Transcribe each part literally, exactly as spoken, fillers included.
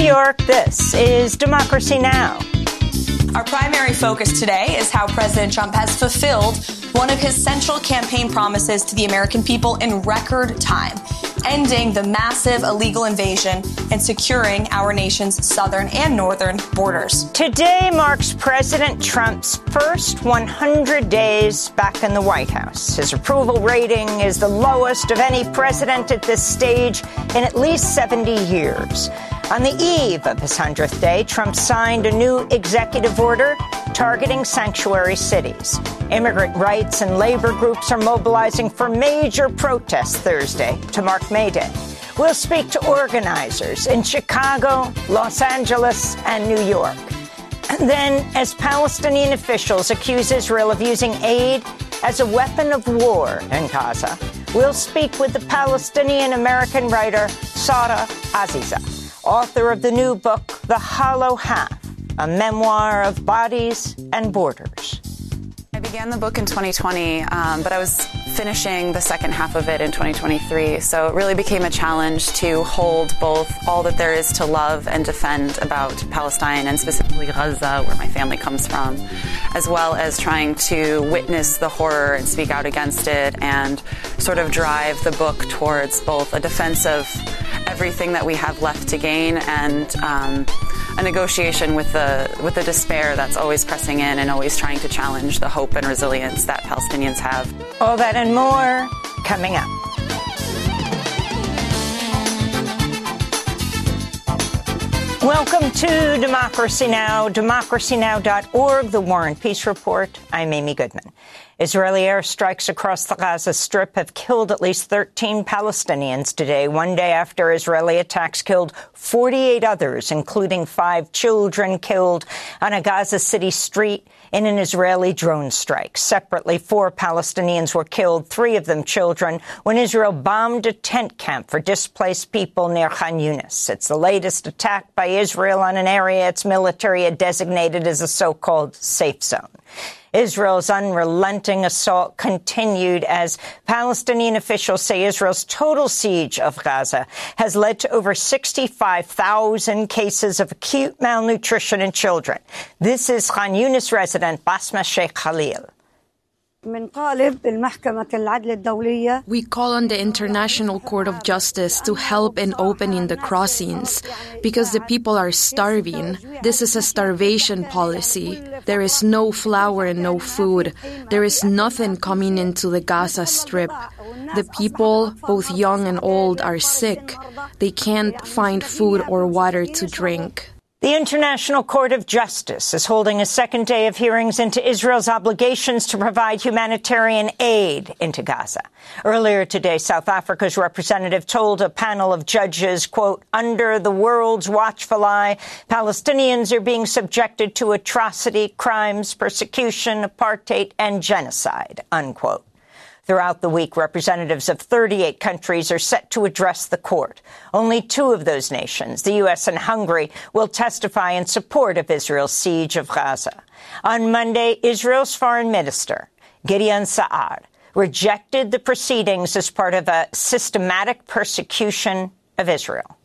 York, this is Democracy Now! Our primary focus today is how President Trump has fulfilled one of his central campaign promises to the American people in record time, ending the massive illegal invasion and securing our nation's southern and northern borders. Today marks President Trump's first one hundred days back in the White House. His approval rating is the lowest of any president at this stage in at least seventy years. On the eve of his hundredth day, Trump signed a new executive order targeting sanctuary cities. Immigrant rights and labor groups are mobilizing for major protests Thursday to mark May Day. We'll speak to organizers in Chicago, Los Angeles, and New York. And then, as Palestinian officials accuse Israel of using aid as a weapon of war in Gaza, we'll speak with the Palestinian-American writer Sara Aziza, author of the new book, The Hollow Half, a memoir of bodies and borders. I began the book in twenty twenty, um, but I was finishing the second half of it in twenty twenty-three, so it really became a challenge to hold both all that there is to love and defend about Palestine, and specifically Gaza, where my family comes from, as well as trying to witness the horror and speak out against it, and sort of drive the book towards both a defense of everything that we have left to gain and um, a negotiation with the with the despair that's always pressing in and always trying to challenge the hope and resilience that Palestinians have. All that and more coming up. Welcome to Democracy Now!, democracy now dot org, the War and Peace Report. I'm Amy Goodman. Israeli airstrikes across the Gaza Strip have killed at least thirteen Palestinians today, one day after Israeli attacks killed forty-eight others, including five children killed on a Gaza City street in an Israeli drone strike. Separately, four Palestinians were killed, three of them children, when Israel bombed a tent camp for displaced people near Khan Yunis. It's the latest attack by Israel on an area its military had designated as a so-called safe zone. Israel's unrelenting assault continued as Palestinian officials say Israel's total siege of Gaza has led to over sixty-five thousand cases of acute malnutrition in children. This is Khan Yunis resident Basma Sheikh Khalil. We call on the International Court of Justice to help in opening the crossings because the people are starving. This is a starvation policy. There is no flour and no food. There is nothing coming into the Gaza Strip. The people, both young and old, are sick. They can't find food or water to drink. The International Court of Justice is holding a second day of hearings into Israel's obligations to provide humanitarian aid into Gaza. Earlier today, South Africa's representative told a panel of judges, quote, under the world's watchful eye, Palestinians are being subjected to atrocity, crimes, persecution, apartheid, and genocide, unquote. Throughout the week, representatives of thirty-eight countries are set to address the court. Only two of those nations, the U S and Hungary, will testify in support of Israel's siege of Gaza. On Monday, Israel's foreign minister, Gideon Sa'ar, rejected the proceedings as part of a systematic persecution of Israel.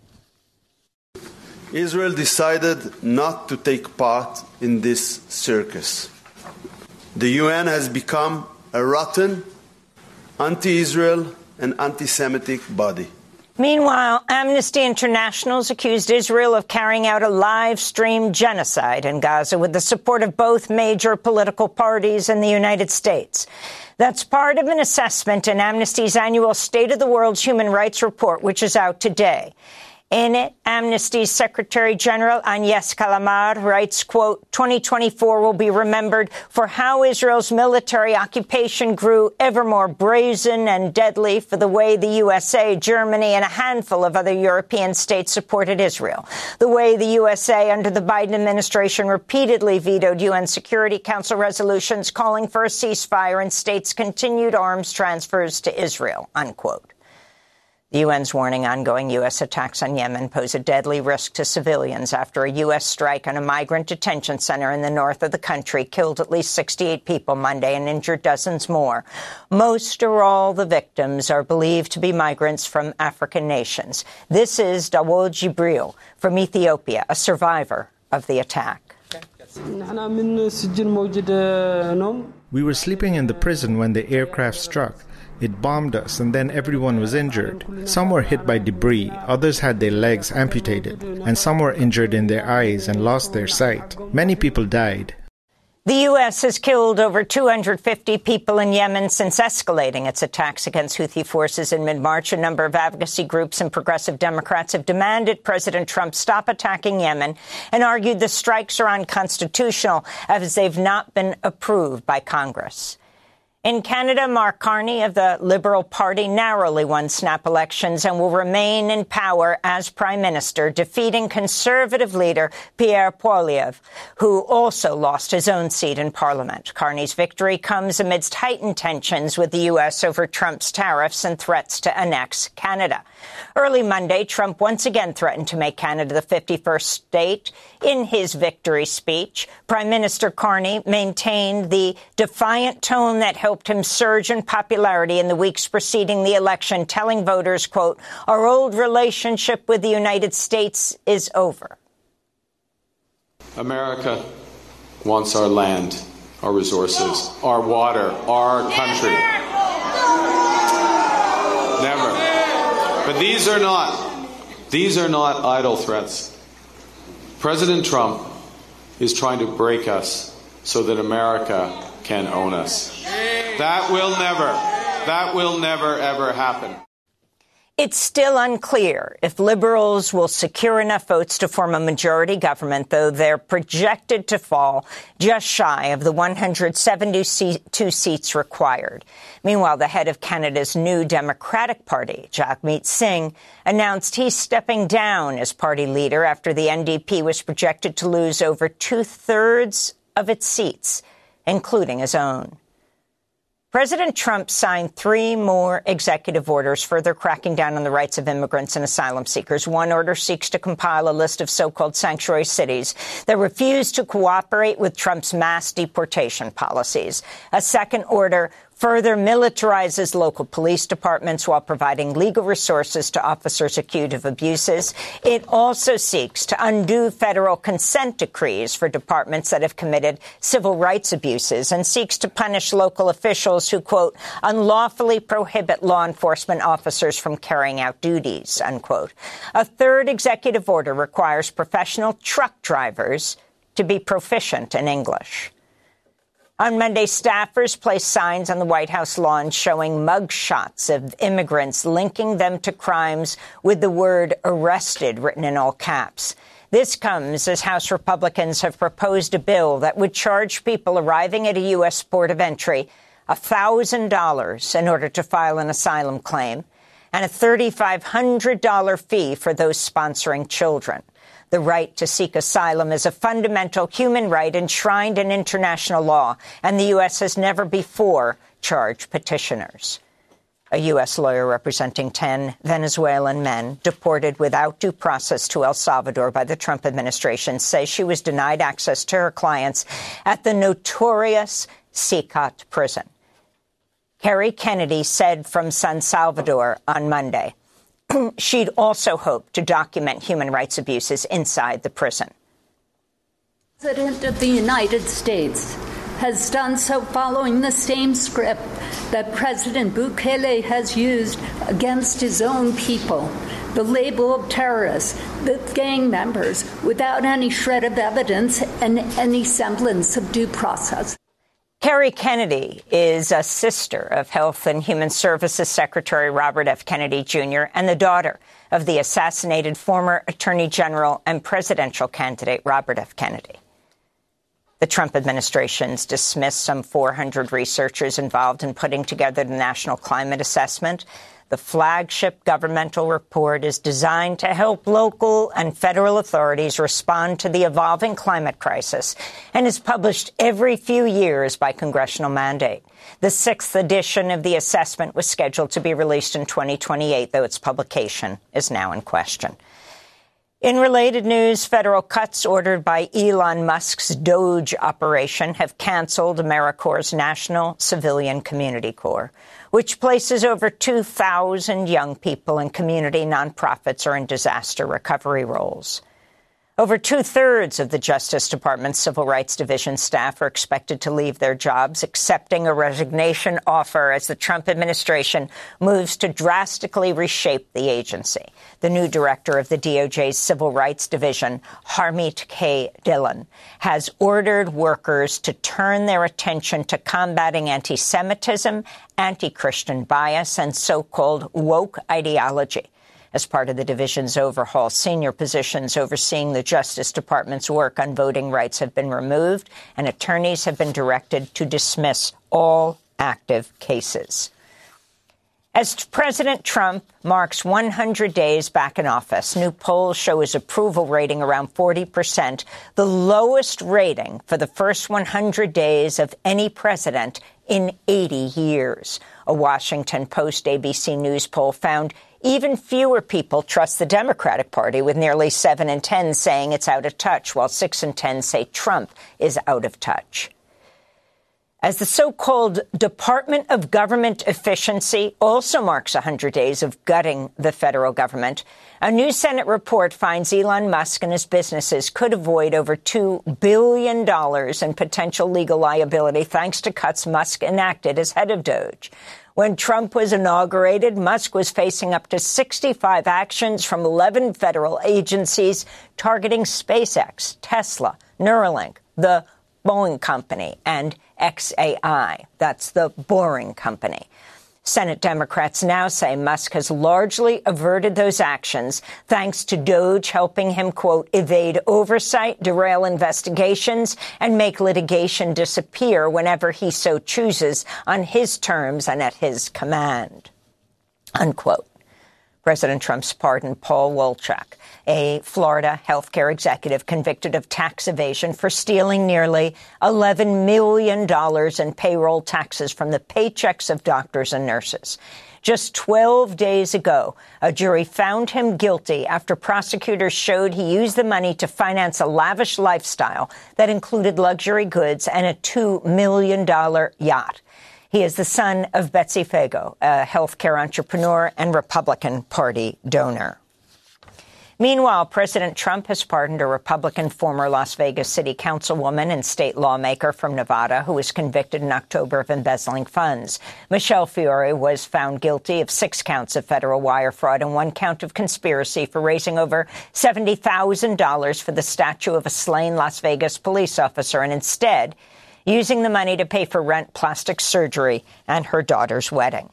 Israel decided not to take part in this circus. The U N has become a rotten, anti-Israel and anti-Semitic body. Meanwhile, Amnesty International has accused Israel of carrying out a live-stream genocide in Gaza with the support of both major political parties in the United States. That's part of an assessment in Amnesty's annual State of the World's Human Rights Report, which is out today. In it, Amnesty's Secretary General Agnes Kalamar writes, quote, twenty twenty-four will be remembered for how Israel's military occupation grew ever more brazen and deadly, for the way the U S A, Germany, and a handful of other European states supported Israel, the way the U S A under the Biden administration repeatedly vetoed U N Security Council resolutions calling for a ceasefire and states' continued arms transfers to Israel, unquote. The U N's warning ongoing U S attacks on Yemen pose a deadly risk to civilians after a U S strike on a migrant detention center in the north of the country killed at least sixty-eight people Monday and injured dozens more. Most or all the victims are believed to be migrants from African nations. This is Dawood Jibril from Ethiopia, a survivor of the attack. We were sleeping in the prison when the aircraft struck. It bombed us, and then everyone was injured. Some were hit by debris, others had their legs amputated, and some were injured in their eyes and lost their sight. Many people died. The U S has killed over two hundred fifty people in Yemen since escalating its attacks against Houthi forces in mid-March. A number of advocacy groups and progressive Democrats have demanded President Trump stop attacking Yemen and argued the strikes are unconstitutional as they've not been approved by Congress. In Canada, Mark Carney of the Liberal Party narrowly won snap elections and will remain in power as Prime Minister, defeating Conservative leader Pierre Poilievre, who also lost his own seat in Parliament. Carney's victory comes amidst heightened tensions with the U S over Trump's tariffs and threats to annex Canada. Early Monday, Trump once again threatened to make Canada the fifty-first state. In his victory speech, Prime Minister Carney maintained the defiant tone that helped him surge in popularity in the weeks preceding the election, telling voters, quote, "Our old relationship with the United States is over." America wants our land, our resources, our water, our country. Never. But these are not, these are not idle threats. President Trump is trying to break us so that America can own us. That will never, that will never, ever happen. It's still unclear if Liberals will secure enough votes to form a majority government, though they're projected to fall just shy of the one hundred seventy-two seats required. Meanwhile, the head of Canada's new Democratic Party, Jagmeet Singh, announced he's stepping down as party leader after the N D P was projected to lose over two-thirds of its seats, including his own. President Trump signed three more executive orders further cracking down on the rights of immigrants and asylum seekers. One order seeks to compile a list of so-called sanctuary cities that refuse to cooperate with Trump's mass deportation policies. A second order further militarizes local police departments while providing legal resources to officers accused of abuses. It also seeks to undo federal consent decrees for departments that have committed civil rights abuses and seeks to punish local officials who, quote, unlawfully prohibit law enforcement officers from carrying out duties, unquote. A third executive order requires professional truck drivers to be proficient in English. On Monday, staffers placed signs on the White House lawn showing mug shots of immigrants, linking them to crimes with the word arrested written in all caps. This comes as House Republicans have proposed a bill that would charge people arriving at a U S port of entry one thousand dollars in order to file an asylum claim and a three thousand five hundred dollars fee for those sponsoring children. The right to seek asylum is a fundamental human right enshrined in international law, and the U S has never before charged petitioners. A U S lawyer representing ten Venezuelan men deported without due process to El Salvador by the Trump administration says she was denied access to her clients at the notorious C I C A T prison. Kerry Kennedy said from San Salvador on Monday she'd also hoped to document human rights abuses inside the prison. The President of the United States has done so following the same script that President Bukele has used against his own people, the label of terrorists, the gang members, without any shred of evidence and any semblance of due process. Kerry Kennedy is a sister of Health and Human Services Secretary Robert F. Kennedy, Junior and the daughter of the assassinated former Attorney General and presidential candidate Robert F. Kennedy. The Trump administration's dismissed some four hundred researchers involved in putting together the National Climate Assessment. The flagship governmental report is designed to help local and federal authorities respond to the evolving climate crisis and is published every few years by congressional mandate. The sixth edition of the assessment was scheduled to be released in twenty twenty-eight, though its publication is now in question. In related news, federal cuts ordered by Elon Musk's Doge operation have canceled AmeriCorps' National Civilian Community Corps, which places over two thousand young people in community nonprofits or in disaster recovery roles. Over two-thirds of the Justice Department's Civil Rights Division staff are expected to leave their jobs, accepting a resignation offer as the Trump administration moves to drastically reshape the agency. The new director of the D O J's Civil Rights Division, Harmeet K. Dhillon, has ordered workers to turn their attention to combating anti-Semitism, anti-Christian bias, and so-called woke ideology. As part of the division's overhaul, senior positions overseeing the Justice Department's work on voting rights have been removed, and attorneys have been directed to dismiss all active cases. As President Trump marks one hundred days back in office, new polls show his approval rating around forty percent, the lowest rating for the first one hundred days of any president in eighty years. A Washington Post A B C News poll found even fewer people trust the Democratic Party, with nearly seven in ten saying it's out of touch, while six in ten say Trump is out of touch. As the so-called Department of Government Efficiency also marks one hundred days of gutting the federal government, a new Senate report finds Elon Musk and his businesses could avoid over two billion dollars in potential legal liability thanks to cuts Musk enacted as head of Doge. When Trump was inaugurated, Musk was facing up to sixty-five actions from eleven federal agencies targeting SpaceX, Tesla, Neuralink, the Boeing Company, and X A I. That's the Boring Company. Senate Democrats now say Musk has largely averted those actions thanks to Doge helping him, quote, evade oversight, derail investigations, and make litigation disappear whenever he so chooses on his terms and at his command, unquote. President Trump's pardoned Paul Wolchak, a Florida healthcare executive convicted of tax evasion for stealing nearly eleven million dollars in payroll taxes from the paychecks of doctors and nurses. Just twelve days ago, a jury found him guilty after prosecutors showed he used the money to finance a lavish lifestyle that included luxury goods and a two million dollars yacht. He is the son of Betsy Fago, a healthcare entrepreneur and Republican Party donor. Meanwhile, President Trump has pardoned a Republican former Las Vegas City Councilwoman and state lawmaker from Nevada who was convicted in October of embezzling funds. Michelle Fiore was found guilty of six counts of federal wire fraud and one count of conspiracy for raising over seventy thousand dollars for the statue of a slain Las Vegas police officer and instead using the money to pay for rent, plastic surgery, and her daughter's wedding.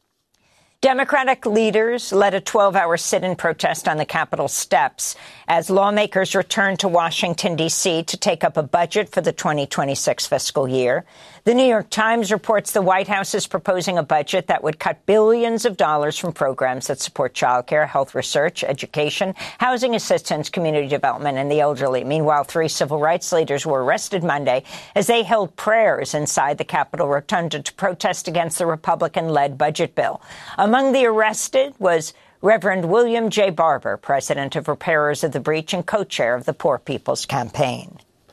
Democratic leaders led a twelve-hour sit-in protest on the Capitol steps as lawmakers returned to Washington, D C to take up a budget for the twenty twenty-six fiscal year. The New York Times reports the White House is proposing a budget that would cut billions of dollars from programs that support childcare, health research, education, housing assistance, community development, and the elderly. Meanwhile, three civil rights leaders were arrested Monday as they held prayers inside the Capitol Rotunda to protest against the Republican-led budget bill. Among the arrested was Reverend William J. Barber, president of Repairers of the Breach and co-chair of the Poor People's Campaign.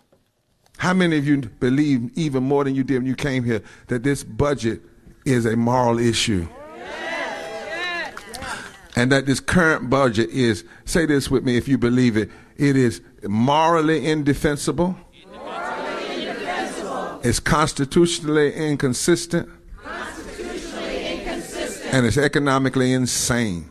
How many of you believe, even more than you did when you came here, that this budget is a moral issue? Yes. Yes. And that this current budget is, say this with me if you believe it, it is morally indefensible. Morally indefensible. It's constitutionally inconsistent. Constitutionally inconsistent. And it's economically insane.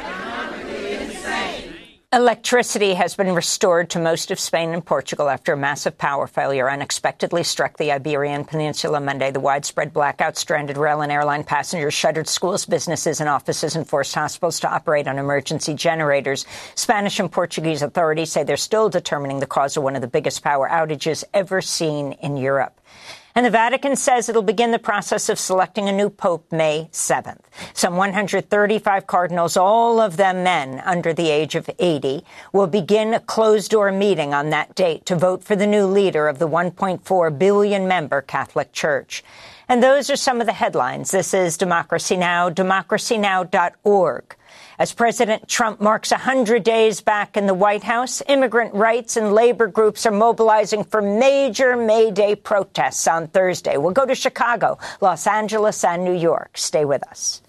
Electricity has been restored to most of Spain and Portugal after a massive power failure unexpectedly struck the Iberian Peninsula Monday. The widespread blackout stranded rail and airline passengers, shuttered schools, businesses and offices, and forced hospitals to operate on emergency generators. Spanish and Portuguese authorities say they're still determining the cause of one of the biggest power outages ever seen in Europe. And the Vatican says it'll begin the process of selecting a new pope May seventh. Some one hundred thirty-five cardinals, all of them men under the age of eighty, will begin a closed-door meeting on that date to vote for the new leader of the one point four billion member Catholic Church. And those are some of the headlines. This is Democracy Now!, democracy now dot org. As President Trump marks one hundred days back in the White House, immigrant rights and labor groups are mobilizing for major May Day protests on Thursday. We'll go to Chicago, Los Angeles, and New York. Stay with us.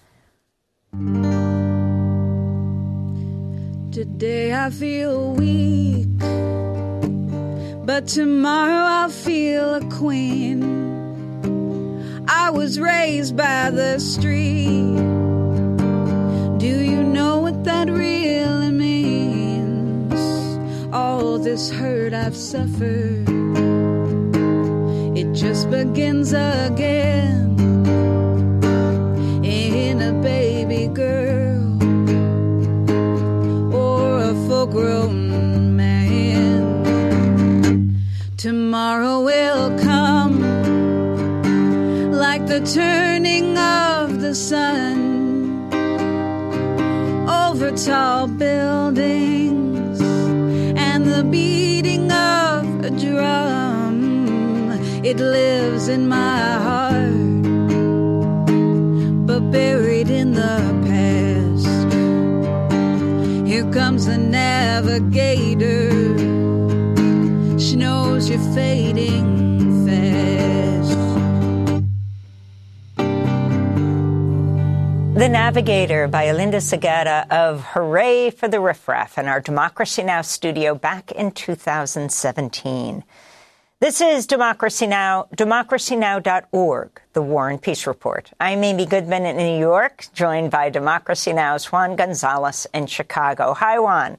Today I feel weak, but tomorrow I'll feel a queen. I was raised by the street. Do you know what that really means? All this hurt I've suffered, it just begins again in a baby girl or a full-grown man. Tomorrow will come like the turning of the sun over tall buildings and the beating of a drum. It lives in my heart, but buried in the past. Here comes the navigator. She knows you're fading fast. The Navigator by Alinda Segura of Hooray for the Riffraff in our Democracy Now! Studio back in two thousand seventeen. This is Democracy Now!, democracy now dot org, the War and Peace Report. I'm Amy Goodman in New York, joined by Democracy Now!'s Juan Gonzalez in Chicago. Hi, Juan.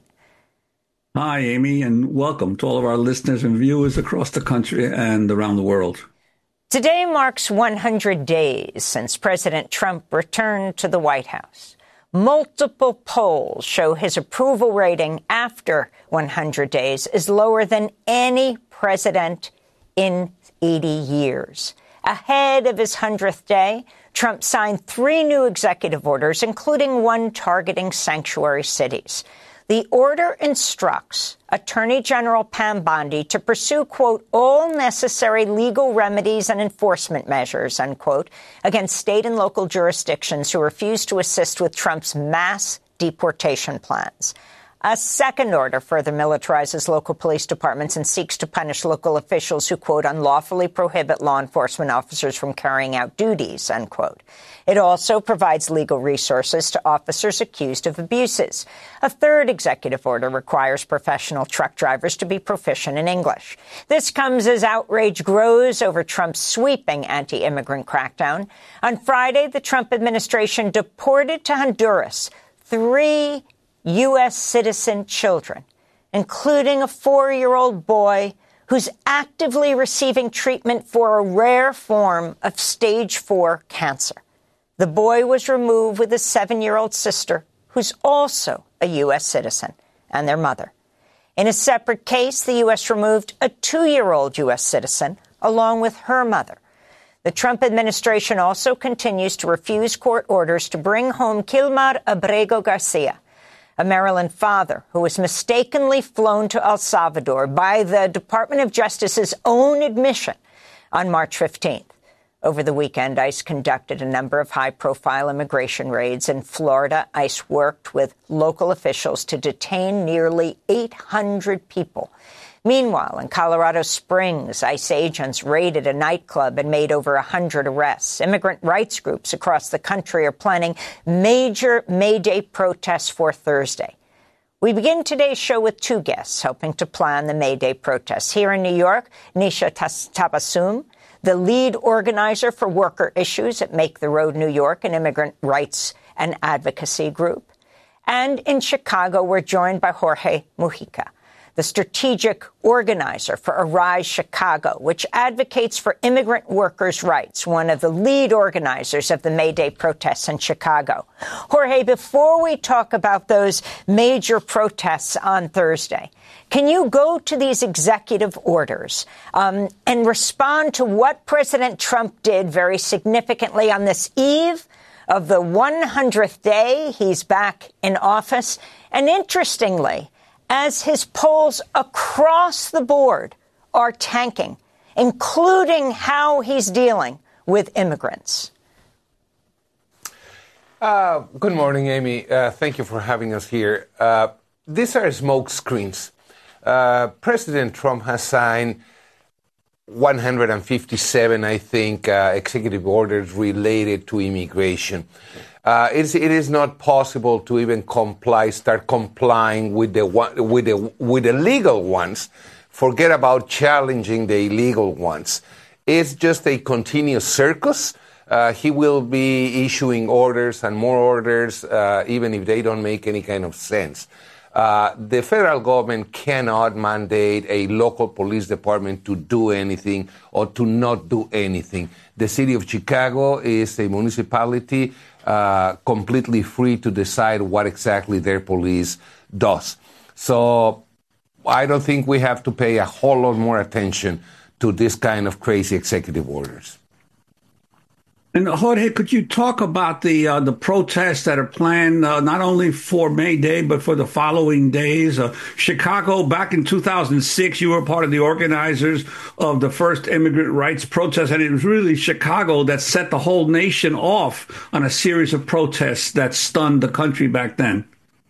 Hi, Amy, and welcome to all of our listeners and viewers across the country and around the world. Today marks one hundred days since President Trump returned to the White House. Multiple polls show his approval rating after one hundred days is lower than any president in eighty years. Ahead of his hundredth day, Trump signed three new executive orders, including one targeting sanctuary cities. The order instructs Attorney General Pam Bondi to pursue, quote, all necessary legal remedies and enforcement measures, unquote, against state and local jurisdictions who refuse to assist with Trump's mass deportation plans. A second order further militarizes local police departments and seeks to punish local officials who, quote, unlawfully prohibit law enforcement officers from carrying out duties, unquote. It also provides legal resources to officers accused of abuses. A third executive order requires professional truck drivers to be proficient in English. This comes as outrage grows over Trump's sweeping anti-immigrant crackdown. On Friday, the Trump administration deported to Honduras three U S citizen children, including a four-year-old boy who's actively receiving treatment for a rare form of stage four cancer. The boy was removed with his seven-year-old sister, who's also a U S citizen, and their mother. In a separate case, the U S removed a two-year-old U S citizen along with her mother. The Trump administration also continues to refuse court orders to bring home Kilmar Abrego Garcia, a Maryland father who was mistakenly flown to El Salvador by the Department of Justice's own admission on March fifteenth. Over the weekend, ICE conducted a number of high-profile immigration raids. In Florida, ICE worked with local officials to detain nearly eight hundred people. Meanwhile, in Colorado Springs, ICE agents raided a nightclub and made over one hundred arrests. Immigrant rights groups across the country are planning major May Day protests for Thursday. We begin today's show with two guests helping to plan the May Day protests. Here in New York, Nisha Tabassum, the lead organizer for worker issues at Make the Road New York, an immigrant rights and advocacy group. And in Chicago, we're joined by Jorge Mujica, the strategic organizer for Arise Chicago, which advocates for immigrant workers' rights, one of the lead organizers of the May Day protests in Chicago. Jorge, before we talk about those major protests on Thursday, can you go to these executive orders um, and respond to what President Trump did very significantly on this eve of the one hundredth day he's back in office? And interestingly, as his polls across the board are tanking, including how he's dealing with immigrants. Uh, good morning, Amy. Uh, thank you for having us here. Uh, these are smoke screens. Uh, President Trump has signed one hundred fifty-seven, I think, uh, executive orders related to immigration. Uh, it's, it is not possible to even comply, start complying with the with the with the legal ones. Forget about challenging the illegal ones. It's just a continuous circus. Uh, he will be issuing orders and more orders, uh, even if they don't make any kind of sense. Uh, the federal government cannot mandate a local police department to do anything or to not do anything. The city of Chicago is a municipality uh, completely free to decide what exactly their police does. So I don't think we have to pay a whole lot more attention to this kind of crazy executive orders. And Jorge, could you talk about the uh, the protests that are planned uh, not only for May Day but for the following days? Uh, Chicago, back in two thousand six, you were part of the organizers of the first immigrant rights protest, and it was really Chicago that set the whole nation off on a series of protests that stunned the country back then.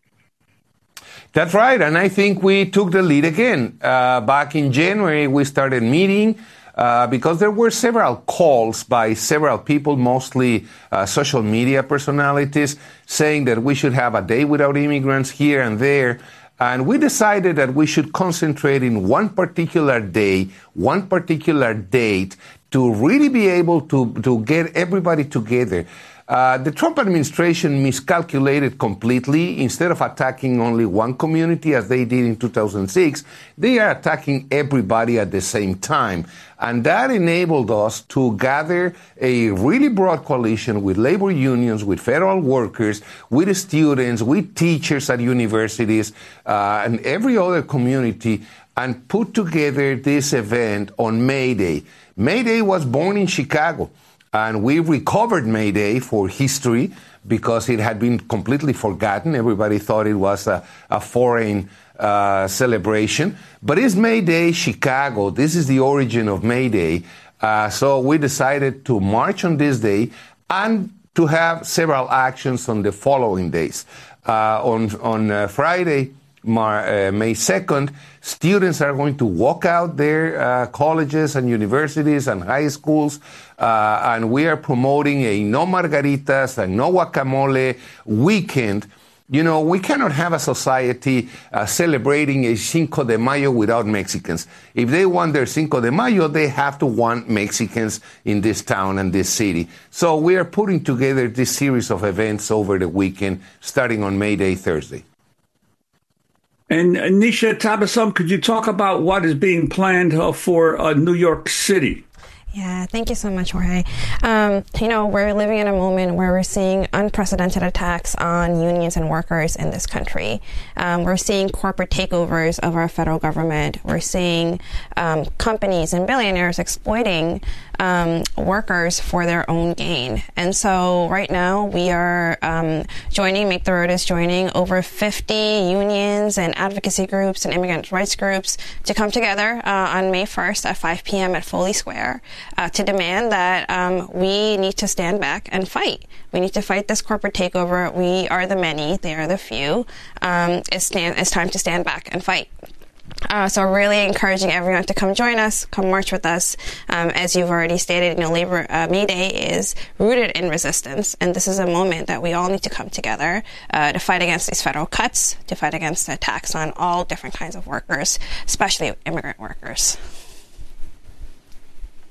That's right, and I think we took the lead again. Uh, back in January, we started meeting. Uh, because there were several calls by several people, mostly uh, social media personalities, saying that we should have a day without immigrants here and there. And we decided that we should concentrate in one particular day, one particular date, to really be able to, to get everybody together. Uh, the Trump administration miscalculated completely. Instead of attacking only one community, as they did in two thousand six, they are attacking everybody at the same time. And that enabled us to gather a really broad coalition with labor unions, with federal workers, with students, with teachers at universities, uh, and every other community, and put together this event on May Day. May Day was born in Chicago. And we recovered May Day for history because it had been completely forgotten. Everybody thought it was a, a foreign uh, celebration. But it's May Day, Chicago. This is the origin of May Day. Uh, so we decided to march on this day and to have several actions on the following days. Uh, on on uh, Friday, Mar- uh, May second, students are going to walk out their uh, colleges and universities and high schools, uh, and we are promoting a no margaritas and no guacamole weekend. You know, we cannot have a society uh, celebrating a Cinco de Mayo without Mexicans. If they want their Cinco de Mayo, they have to want Mexicans in this town and this city. So we are putting together this series of events over the weekend, starting on May Day, Thursday. And uh, Nisha Tabassum, could you talk about what is being planned uh, for uh, New York City? Yeah, thank you so much, Jorge. Um, you know, we're living in a moment where we're seeing unprecedented attacks on unions and workers in this country. Um, we're seeing corporate takeovers of our federal government. We're seeing um, companies and billionaires exploiting um, workers for their own gain. And so right now we are um, joining, Make the Road is joining over fifty unions and advocacy groups and immigrant rights groups to come together uh, on May first at five p.m. at Foley Square. Uh, to demand that um, we need to stand back and fight. We need to fight this corporate takeover. We are the many, they are the few. Um, it's, stand, it's time to stand back and fight. Uh, so really encouraging everyone to come join us, come march with us. Um, as you've already stated, you know, Labor uh, May Day is rooted in resistance, and this is a moment that we all need to come together uh, to fight against these federal cuts, to fight against the attacks on all different kinds of workers, especially immigrant workers.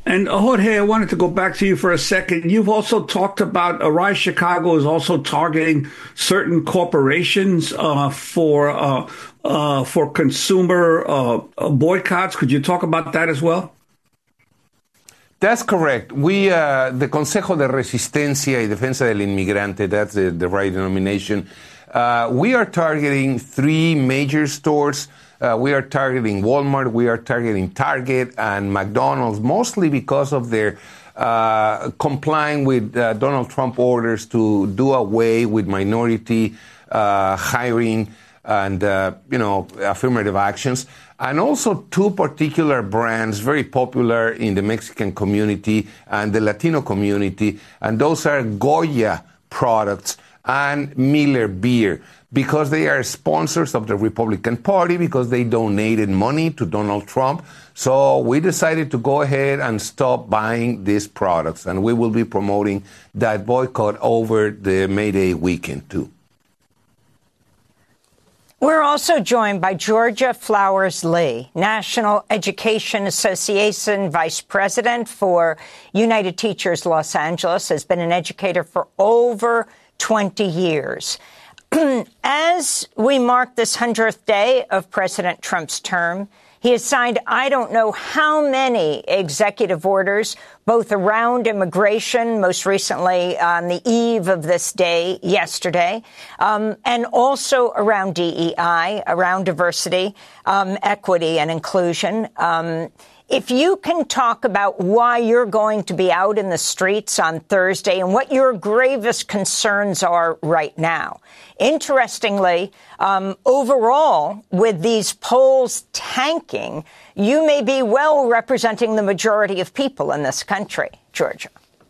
And uh, Jorge, I wanted to go back to you for a second. You've also talked about uh, Rise Chicago is also targeting certain corporations uh, for uh, uh, for consumer uh, boycotts. Could you talk about that as well? That's correct. We, uh, the Consejo de Resistencia y Defensa del Inmigrante, that's the, the right denomination. Uh, we are targeting three major stores. Uh, we are targeting Walmart, we are targeting Target and McDonald's, mostly because of their uh, complying with uh, Donald Trump orders to do away with minority uh, hiring and, uh, you know, affirmative actions. And also two particular brands very popular in the Mexican community and the Latino community, and those are Goya products and Miller Beer, because they are sponsors of the Republican Party, because they donated money to Donald Trump. So we decided to go ahead and stop buying these products, and we will be promoting that boycott over the May Day weekend, too. We're also joined by Georgia Flowers Lee, National Education Association Vice President for United Teachers Los Angeles, has been an educator for over twenty years. As we mark this hundredth day of President Trump's term, he has signed I don't know how many executive orders, both around immigration, most recently on the eve of this day yesterday, um, and also around D E I, around diversity, um, equity and inclusion. Um, If you can talk about why you're going to be out in the streets on Thursday and what your gravest concerns are right now. Interestingly, um, overall, with these polls tanking, you may be well representing the majority of people in this country. Georgia.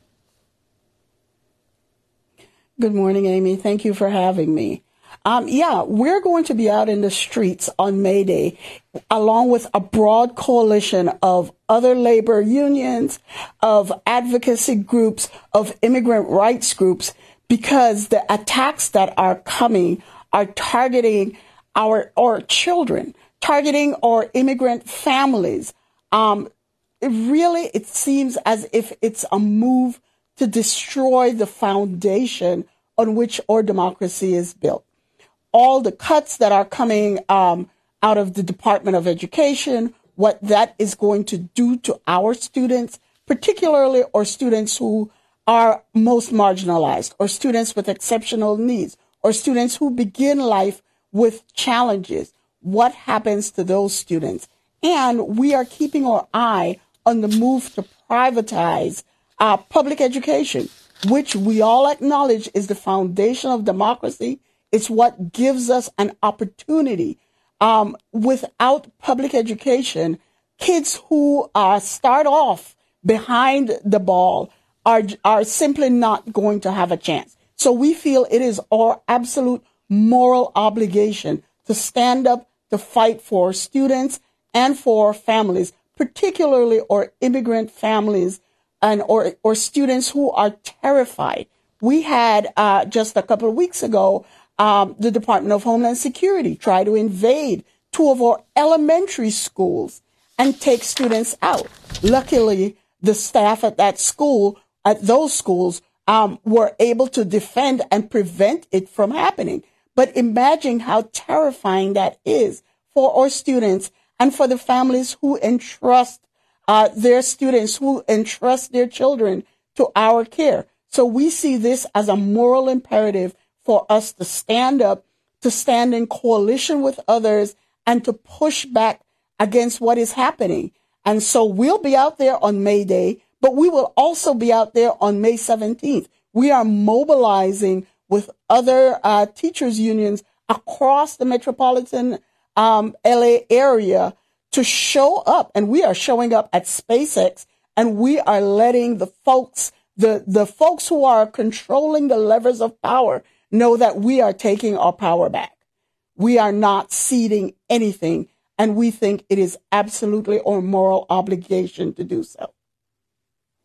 Good morning, Amy. Thank you for having me. Um, yeah, we're going to be out in the streets on May Day, along with a broad coalition of other labor unions, of advocacy groups, of immigrant rights groups, because the attacks that are coming are targeting our, our children, targeting our immigrant families. Um, it really, it seems as if it's a move to destroy the foundation on which our democracy is built. All the cuts that are coming um, out of the Department of Education, what that is going to do to our students, particularly our students who are most marginalized, or students with exceptional needs, or students who begin life with challenges. What happens to those students? And we are keeping our eye on the move to privatize uh, public education, which we all acknowledge is the foundation of democracy. It's what gives us an opportunity. Um, without public education, kids who uh, start off behind the ball are are simply not going to have a chance. So we feel it is our absolute moral obligation to stand up to fight for students and for families, particularly our immigrant families and or, or students who are terrified. We had uh, just a couple of weeks ago, Um, the Department of Homeland Security try to invade two of our elementary schools and take students out. Luckily, the staff at that school, at those schools, um, were able to defend and prevent it from happening. But imagine how terrifying that is for our students and for the families who entrust uh, their students, who entrust their children to our care. So we see this as a moral imperative for us to stand up, to stand in coalition with others, and to push back against what is happening. And so we'll be out there on May Day, but we will also be out there on May seventeenth. We are mobilizing with other uh, teachers unions across the metropolitan um, L A area to show up. And we are showing up at SpaceX, and we are letting the folks, the, the folks who are controlling the levers of power, know that we are taking our power back. We are not ceding anything, and we think it is absolutely our moral obligation to do so.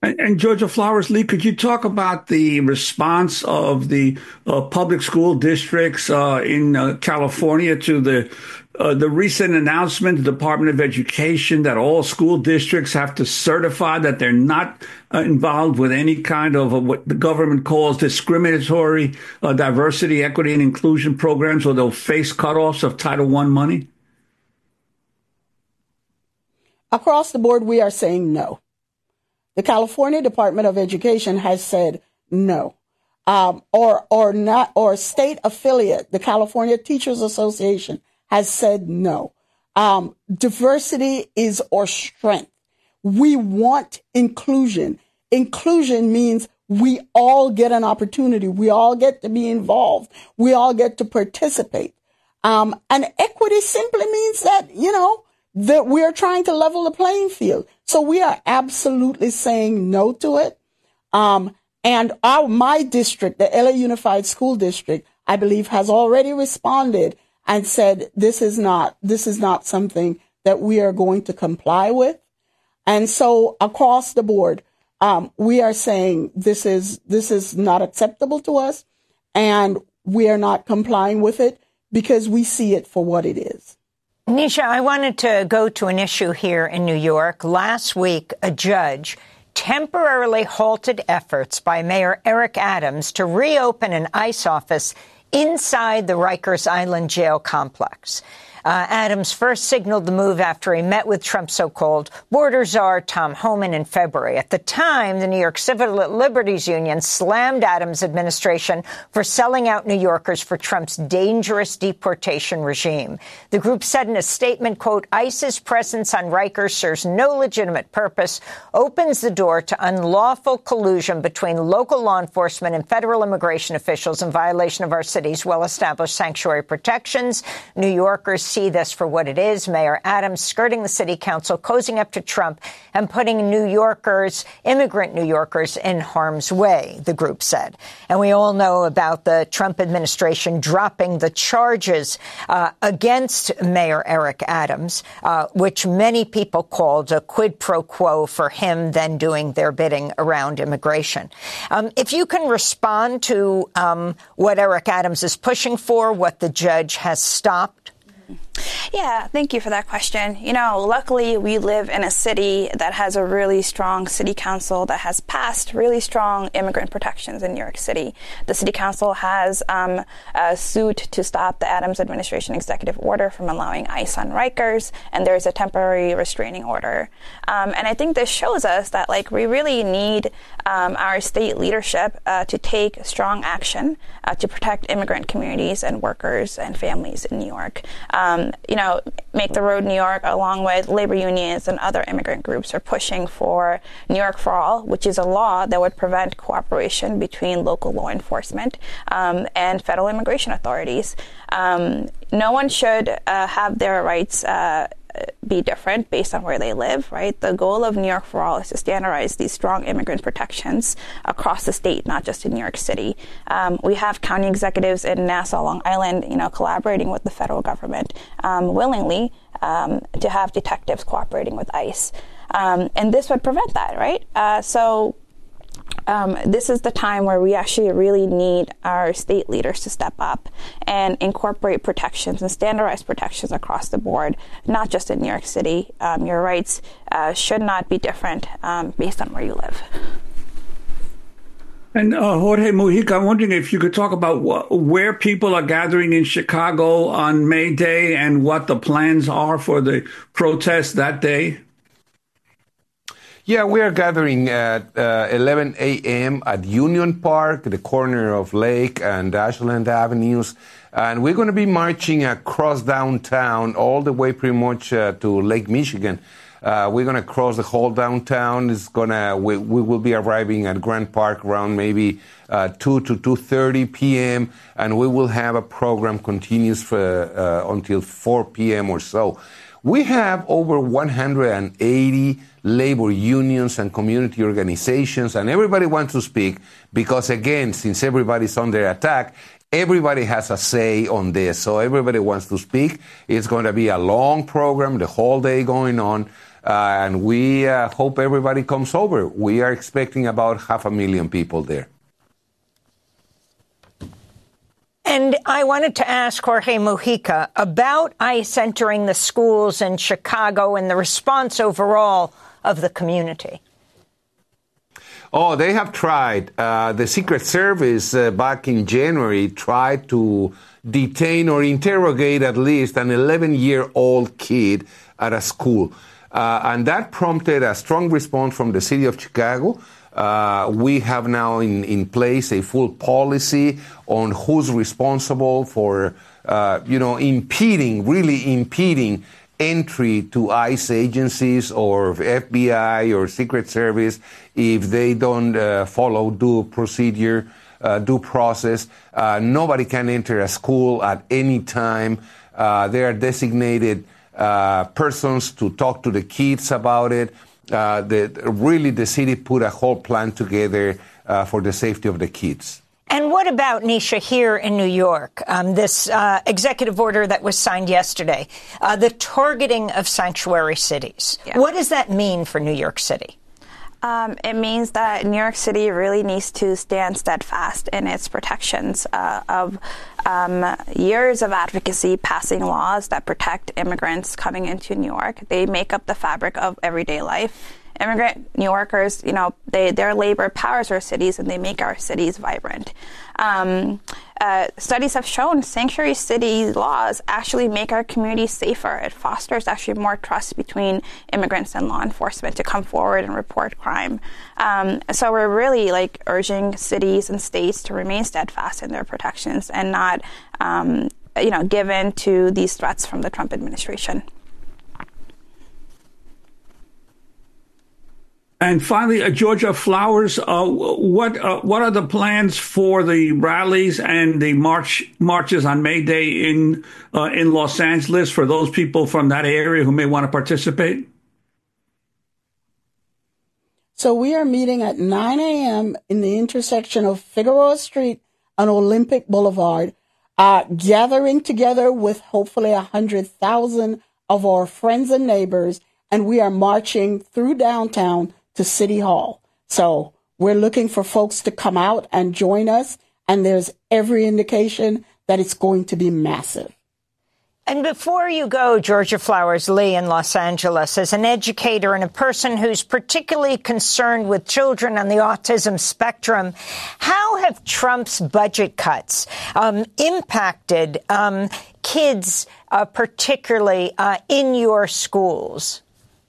And, and Georgia Flowers Lee, could you talk about the response of the uh, public school districts uh, in uh, California to the uh, the recent announcement, the Department of Education, that all school districts have to certify that they're not uh, involved with any kind of uh, what the government calls discriminatory uh, diversity, equity, and inclusion programs, or they'll face cutoffs of Title One money? Across the board, we are saying no. The California Department of Education has said no, um, or or not, or state affiliate, the California Teachers Association, has said no. Um, diversity is our strength. We want inclusion. Inclusion means we all get an opportunity. We all get to be involved. We all get to participate. Um, and equity simply means that, you know, that we are trying to level the playing field. So we are absolutely saying no to it. Um, and our, my district, the L A Unified School District, I believe has already responded and said, this is not, this is not something that we are going to comply with. And so across the board, um, we are saying this is, this is not acceptable to us, and we are not complying with it because we see it for what it is. Nisha, I wanted to go to an issue here in New York. Last week, a judge temporarily halted efforts by Mayor Eric Adams to reopen an ICE office inside the Rikers Island jail complex. Uh, Adams first signaled the move after he met with Trump's so-called border czar, Tom Homan, in February. At the time, the New York Civil Liberties Union slammed Adams' administration for selling out New Yorkers for Trump's dangerous deportation regime. The group said in a statement, quote, ICE's presence on Rikers serves no legitimate purpose, opens the door to unlawful collusion between local law enforcement and federal immigration officials in violation of our city's well-established sanctuary protections. New Yorkers see this for what it is. Mayor Adams skirting the city council, cozying up to Trump and putting New Yorkers, immigrant New Yorkers, in harm's way, the group said. And we all know about the Trump administration dropping the charges uh, against Mayor Eric Adams, uh, which many people called a quid pro quo for him then doing their bidding around immigration. Um, if you can respond to um, what Eric Adams is pushing for, what the judge has stopped. Yeah, thank you for that question. You know, luckily we live in a city that has a really strong city council that has passed really strong immigrant protections in New York City. The city council has um, a suit to stop the Adams administration executive order from allowing ICE on Rikers, and there's a temporary restraining order. Um, and I think this shows us that, like, we really need um, our state leadership uh, to take strong action uh, to protect immigrant communities and workers and families in New York. Um, you know, Make the Road New York, along with labor unions and other immigrant groups, are pushing for New York for All, which is a law that would prevent cooperation between local law enforcement um, and federal immigration authorities. Um, no one should uh, have their rights uh, be different based on where they live, right? The goal of New York for All is to standardize these strong immigrant protections across the state, not just in New York City. Um, we have county executives in Nassau, Long Island, you know, collaborating with the federal government um, willingly um, to have detectives cooperating with ICE. Um, and this would prevent that, right? Uh, so Um, this is the time where we actually really need our state leaders to step up and incorporate protections and standardize protections across the board, not just in New York City. Um, your rights uh, should not be different um, based on where you live. And uh, Jorge Mujica, I'm wondering if you could talk about wh- where people are gathering in Chicago on May Day and what the plans are for the protest that day. Yeah, we are gathering at uh, eleven a.m. at Union Park, the corner of Lake and Ashland Avenues. And we're going to be marching across downtown all the way pretty much uh, to Lake Michigan. Uh, we're going to cross the whole downtown. It's gonna, we, we will be arriving at Grant Park around maybe uh, two to two thirty p.m. And we will have a program continues for, uh, until four p.m. or so. We have over one hundred eighty labor unions and community organizations, and everybody wants to speak because, again, since everybody's under attack, everybody has a say on this. So everybody wants to speak. It's going to be a long program, the whole day going on. Uh, and we uh, hope everybody comes over. We are expecting about half a million people there. And I wanted to ask Jorge Mujica about ICE entering the schools in Chicago and the response overall of the community. Oh, they have tried. Uh, the Secret Service uh, back in January tried to detain or interrogate at least an eleven-year-old kid at a school. Uh, and that prompted a strong response from the city of Chicago. Uh, we have now in, in place a full policy on who's responsible for, uh, you know, impeding, really impeding entry to ICE agencies or F B I or Secret Service if they don't uh, follow due procedure, uh, due process. Uh, nobody can enter a school at any time. Uh, there are designated uh, persons to talk to the kids about it. Uh, the, really, the city put a whole plan together uh, for the safety of the kids. And what about, Nisha, here in New York, um, this uh, executive order that was signed yesterday, uh, the targeting of sanctuary cities? Yeah. What does that mean for New York City? Um, it means that New York City really needs to stand steadfast in its protections uh, of um, years of advocacy, passing laws that protect immigrants coming into New York. They make up the fabric of everyday life. Immigrant New Yorkers, you know, they, their labor powers our cities and they make our cities vibrant. Um, uh, studies have shown sanctuary city laws actually make our communities safer. It fosters actually more trust between immigrants and law enforcement to come forward and report crime. Um, so we're really like urging cities and states to remain steadfast in their protections and not, um, you know, give in to these threats from the Trump administration. And finally, uh, Georgia Flowers, uh, what uh, what are the plans for the rallies and the march marches on May Day in uh, in Los Angeles for those people from that area who may want to participate? So we are meeting at nine a.m. in the intersection of Figueroa Street and Olympic Boulevard, uh, gathering together with hopefully one hundred thousand of our friends and neighbors, and we are marching through downtown to City Hall. So we're looking for folks to come out and join us, and there's every indication that it's going to be massive. And before you go, Georgia Flowers Lee in Los Angeles, as an educator and a person who's particularly concerned with children on the autism spectrum, how have Trump's budget cuts um, impacted um, kids, uh, particularly uh, in your schools?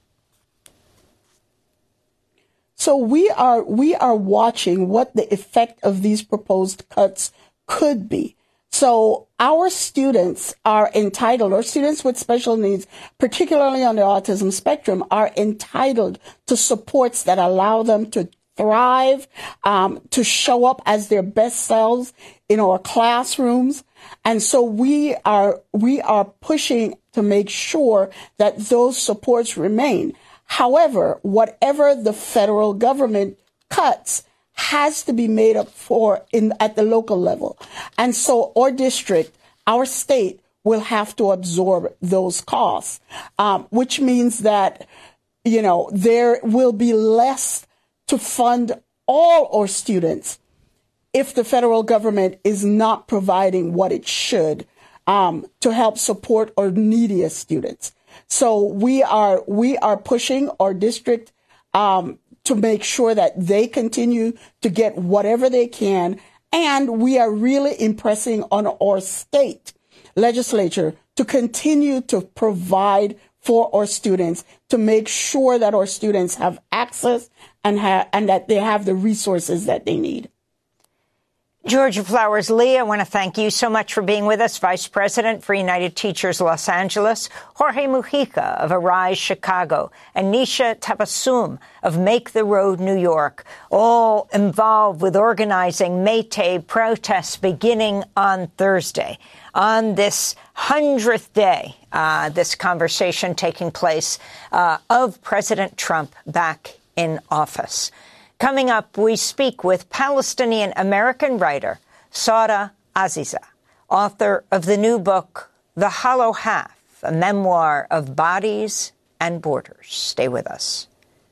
So we are we are watching what the effect of these proposed cuts could be. So our students are entitled, or students with special needs, particularly on the autism spectrum, are entitled to supports that allow them to thrive, um, to show up as their best selves in our classrooms. And so we are we are pushing to make sure that those supports remain. However, whatever the federal government cuts has to be made up for in at the local level. And so our district, our state, will have to absorb those costs, um, which means that, you know, there will be less to fund all our students if the federal government is not providing what it should um, to help support our neediest students. So we are we are pushing our district um, to make sure that they continue to get whatever they can. And we are really impressing on our state legislature to continue to provide for our students, to make sure that our students have access and, ha- and that they have the resources that they need. Georgia Flowers Lee, I want to thank you so much for being with us, Vice President for United Teachers Los Angeles, Jorge Mujica of Arise Chicago, and Nisha Tabassum of Make the Road New York, all involved with organizing May Day protests beginning on Thursday. On this hundredth day, uh, this conversation taking place uh, of President Trump back in office. Coming up, we speak with Palestinian-American writer Sara Aziza, author of the new book, The Hollow Half, a memoir of bodies and Borders. Stay with us.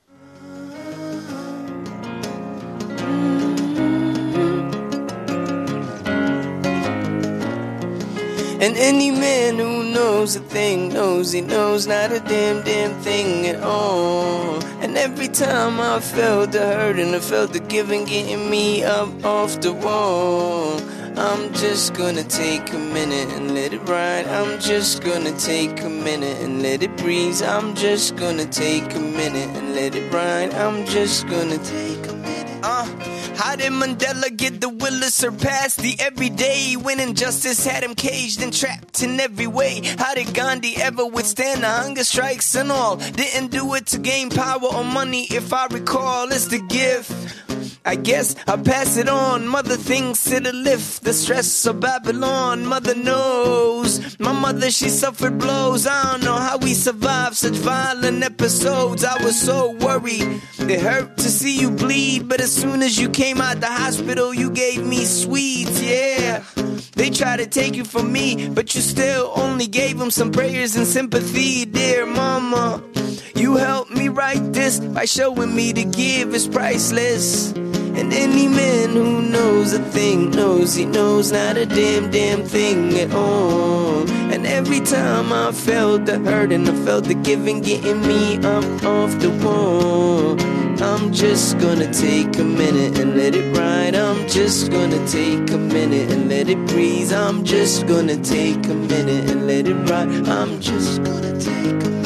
And any man who knows a thing knows he knows not a damn, damn thing at all. And every time I felt the hurt and I felt the giving getting me up off the wall, I'm just gonna take a minute and let it ride. I'm just gonna take a minute and let it breeze. I'm just gonna take a minute and let it ride. I'm just gonna take a minute. Uh. How did Mandela get the will to surpass the everyday when injustice had him caged and trapped in every way? How did Gandhi ever withstand the hunger strikes and all? Didn't do it to gain power or money, if I recall. It's the gift. I guess I'll pass it on. Mother thinks it'll lift the stress of Babylon. Mother knows. My mother, she suffered blows. I don't know how we survived such violent episodes. I was so worried. It hurt to see you bleed, but as soon as you came out the hospital, you gave me sweets, yeah. They tried to take you from me, but you still only gave them some prayers and sympathy. Dear mama, you helped me write this by showing me to give is priceless. And any man who knows a thing knows he knows not a damn, damn thing at all. And every time I felt the hurt and I felt the giving getting me up off the wall, I'm just gonna take a minute and let it ride. I'm just gonna take a minute and let it breathe. I'm just gonna take a minute and let it ride. I'm just gonna take a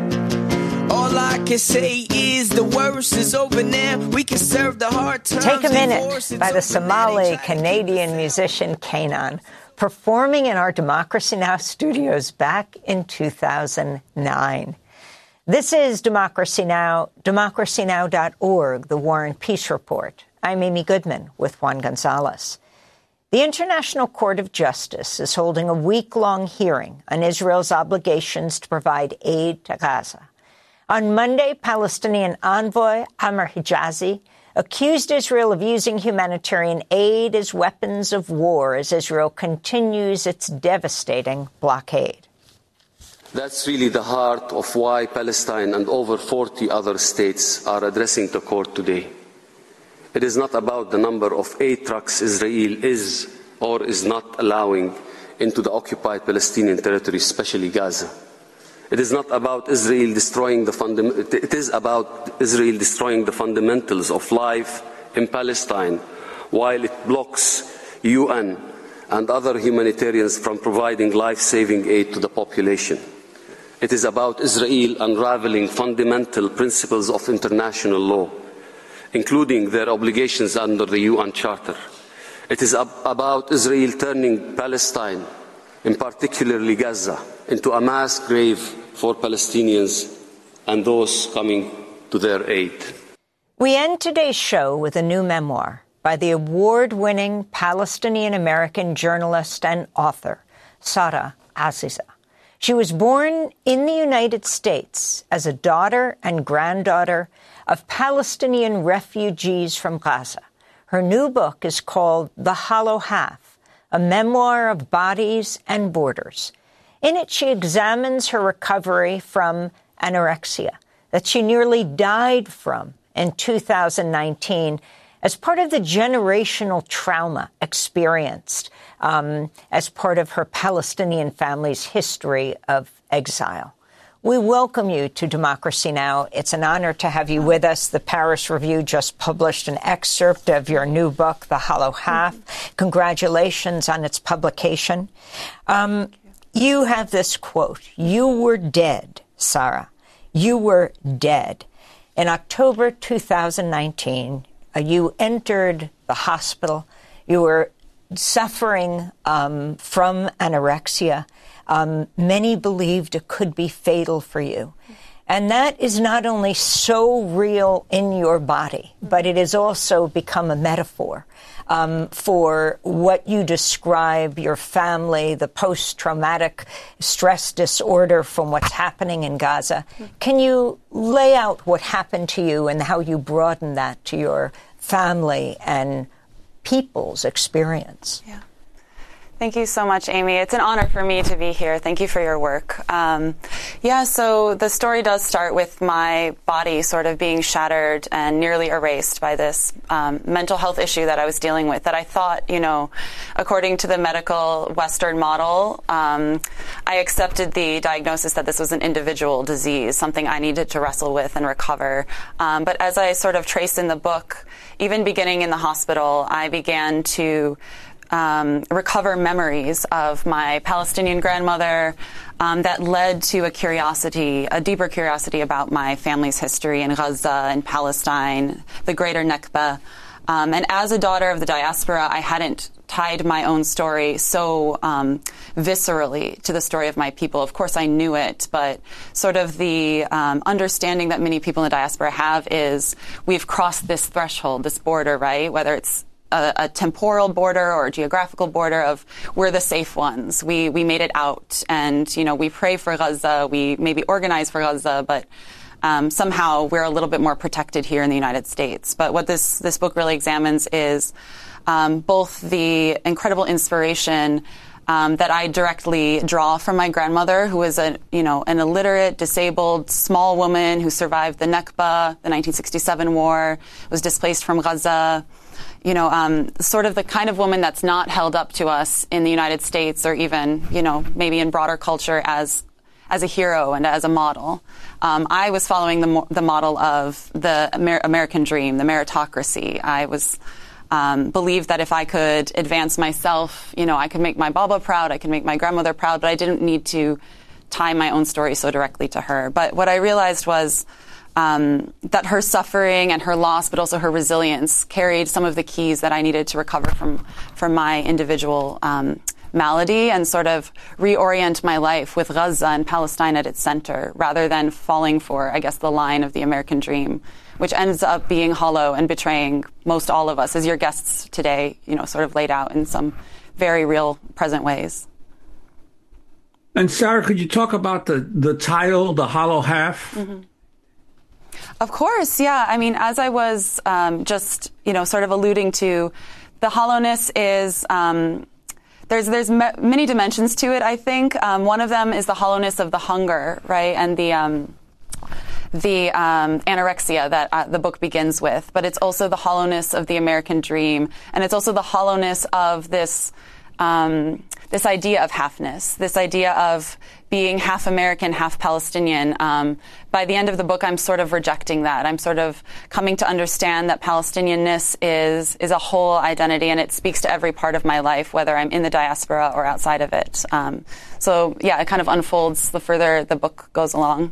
minute. All I can say is the worst is over now. We can serve the hard times. Take a Minute by the Somali-Canadian musician Kanan, performing in our Democracy Now! Studios back in two thousand nine. This is Democracy Now!, democracy now dot org, the War and Peace Report. I'm Amy Goodman with Juan Gonzalez. The International Court of Justice is holding a week-long hearing on Israel's obligations to provide aid to Gaza. On Monday, Palestinian envoy Amr Hijazi accused Israel of using humanitarian aid as weapons of war as Israel continues its devastating blockade. That's really the heart of why Palestine and over forty other states are addressing the court today. It is not about the number of aid trucks Israel is or is not allowing into the occupied Palestinian territory, especially Gaza. It is not about Israel destroying the fundam- it is about Israel destroying the fundamentals of life in Palestine, while it blocks U N and other humanitarians from providing life-saving aid to the population. It is about Israel unraveling fundamental principles of international law, including their obligations under the U N Charter. It is ab- about Israel turning Palestine, in particularly Gaza, into a mass grave for Palestinians and those coming to their aid. We end today's show with a new memoir by the award-winning Palestinian-American journalist and author, Sara Aziza. She was born in the United States as a daughter and granddaughter of Palestinian refugees from Gaza. Her new book is called The Hollow Half, a memoir of bodies and borders. In it, she examines her recovery from anorexia that she nearly died from in two thousand nineteen as part of the generational trauma experienced um, as part of her Palestinian family's history of exile. We welcome you to Democracy Now! It's an honor to have you with us. The Paris Review just published an excerpt of your new book, The Hollow Half. Congratulations on its publication. Um, you have this quote, "You were dead, Sara. You were dead." In October two thousand nineteen, uh, you entered the hospital. You were suffering um, from anorexia. Um, many believed it could be fatal for you. And that is not only so real in your body, but it has also become a metaphor um, for what you describe your family, the post-traumatic stress disorder from what's happening in Gaza. Can you lay out what happened to you and how you broaden that to your family and people's experience? Yeah. Thank you so much, Amy. It's an honor for me to be here. Thank you for your work. Um, yeah, so the story does start with my body sort of being shattered and nearly erased by this um, mental health issue that I was dealing with that I thought, you know, according to the medical Western model, um, I accepted the diagnosis that this was an individual disease, something I needed to wrestle with and recover. Um, but as I sort of trace in the book, even beginning in the hospital, I began to Um, recover memories of my Palestinian grandmother um, that led to a curiosity, a deeper curiosity about my family's history in Gaza and Palestine, the greater Nakba. Um, and as a daughter of the diaspora, I hadn't tied my own story so um, viscerally to the story of my people. Of course, I knew it, but sort of the um, understanding that many people in the diaspora have is we've crossed this threshold, this border, right? Whether it's A, a temporal border or a geographical border of we're the safe ones. We we made it out, and you know we pray for Gaza, we maybe organize for Gaza, but um, somehow we're a little bit more protected here in the United States. But what this this book really examines is um, both the incredible inspiration um, that I directly draw from my grandmother, who was a you know an illiterate, disabled, small woman who survived the Nakba, the nineteen sixty-seven war, was displaced from Gaza. You know, um, sort of the kind of woman that's not held up to us in the United States or even, you know, maybe in broader culture as as a hero and as a model. Um, I was following the, mo- the model of the Amer- American dream, the meritocracy. I was um, believed that if I could advance myself, you know, I could make my Baba proud, I could make my grandmother proud, but I didn't need to tie my own story so directly to her. But what I realized was Um, that her suffering and her loss, but also her resilience, carried some of the keys that I needed to recover from from my individual um, malady and sort of reorient my life with Gaza and Palestine at its center, rather than falling for, I guess, the line of the American dream, which ends up being hollow and betraying most all of us, as your guests today, you know, sort of laid out in some very real, present ways. And Sarah, could you talk about the the title, The Hollow Half? Mm-hmm. Of course, yeah. I mean, as I was um, just, you know, sort of alluding to, the hollowness is um, there's there's m- many dimensions to it. I think um, one of them is the hollowness of the hunger, right, and the um, the um, anorexia that uh, the book begins with. But it's also the hollowness of the American dream, and it's also the hollowness of this um, this idea of halfness, this idea of being half American, half Palestinian. Um, by the end of the book, I'm sort of rejecting that. I'm sort of coming to understand that Palestinianness is is a whole identity, and it speaks to every part of my life, whether I'm in the diaspora or outside of it. Um, so, yeah, it kind of unfolds the further the book goes along.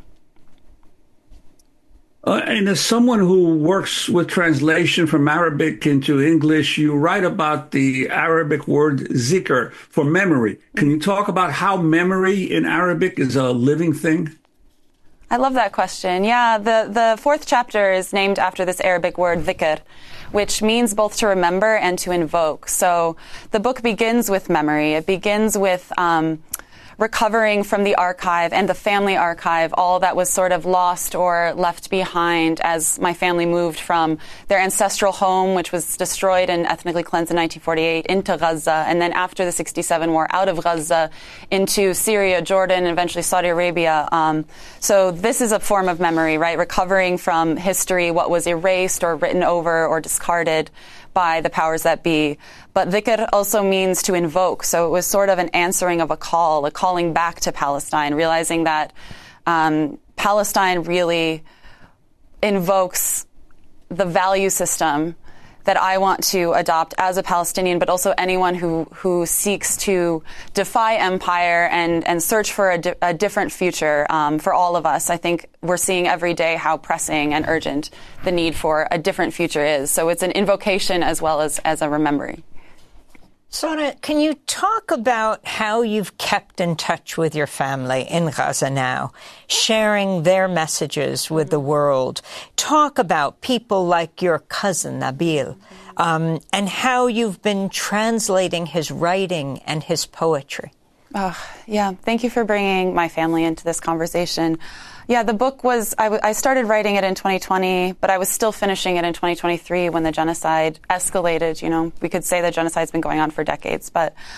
Uh, and as someone who works with translation from Arabic into English, you write about the Arabic word zikr for memory. Can you talk about how memory in Arabic is a living thing? I love that question. Yeah, the, the fourth chapter is named after this Arabic word dhikr, which means both to remember and to invoke. So the book begins with memory. It begins with um, recovering from the archive and the family archive, all that was sort of lost or left behind as my family moved from their ancestral home, which was destroyed and ethnically cleansed in nineteen forty-eight, into Gaza, and then after the sixty-seven war, out of Gaza into Syria, Jordan, and eventually Saudi Arabia. Um, so this is a form of memory, right? Recovering from history, what was erased or written over or discarded by the powers that be. But dhikr also means to invoke. So it was sort of an answering of a call, a calling back to Palestine, realizing that um, Palestine really invokes the value system that I want to adopt as a Palestinian, but also anyone who, who seeks to defy empire and, and search for a, di- a different future um, for all of us. I think we're seeing every day how pressing and urgent the need for a different future is. So it's an invocation as well as, as a remembering. Sana, can you talk about how you've kept in touch with your family in Gaza now, sharing their messages with the world? Talk about people like your cousin, Nabil, um, and how you've been translating his writing and his poetry. Oh, yeah. Thank you for bringing my family into this conversation. Yeah, the book was, I, w- I started writing it in twenty twenty, but I was still finishing it in twenty twenty-three when the genocide escalated. You know, we could say the genocide's been going on for decades, but